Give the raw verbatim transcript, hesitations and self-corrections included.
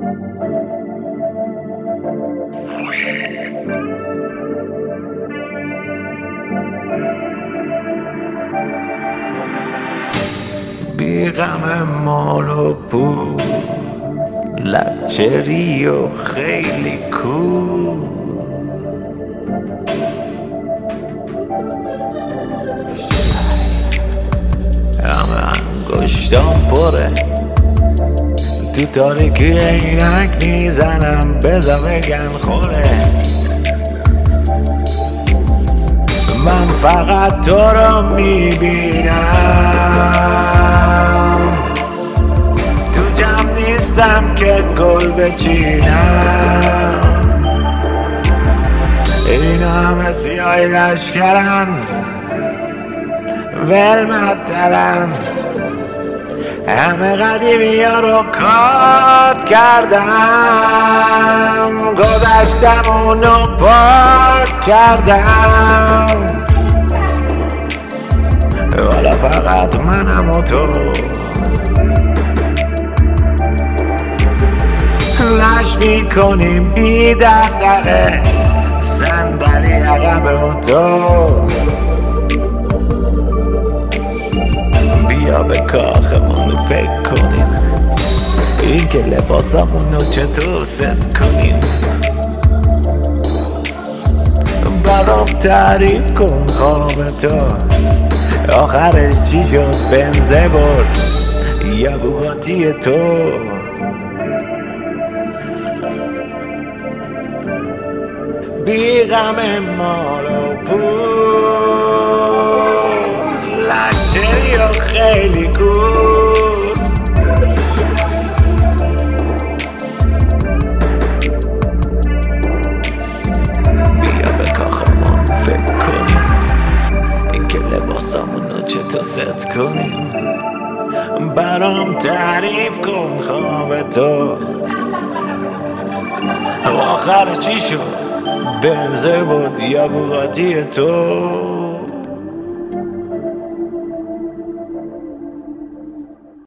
بی غم مال و پول، لکچری و خیلی کول. همه انگشتام پره، تو تاریکی عینک میزنم بزا بگن خوره. من فقط تو رو میبینم، تو جمع نیستم که گل بچینم. این همه سیاهی لشکرن، ولمترن، همه قدیمی ها رو کات کردم، گذشتم اونو پاک کردم. حالا فقط منم و تو، لش میکنیم بی دغدغه، صندلی عقب و تو. بیا به کاخمون فکر کنیم، این که لباسامونو چطور ست کنیم. برام تعریف کن خواب تو، آخرش چی شد؟ بنزه برد یا بوگاتی تو؟ بی غم مال و پول، لکچری و خیلی کول. بیا به کاخمون فکر کنیم، این که لباسامونو چطور ست کنیم. برام تعریف کن خواب تو، آخر چی شد؟ بنزه برد یا بوگاتی تو؟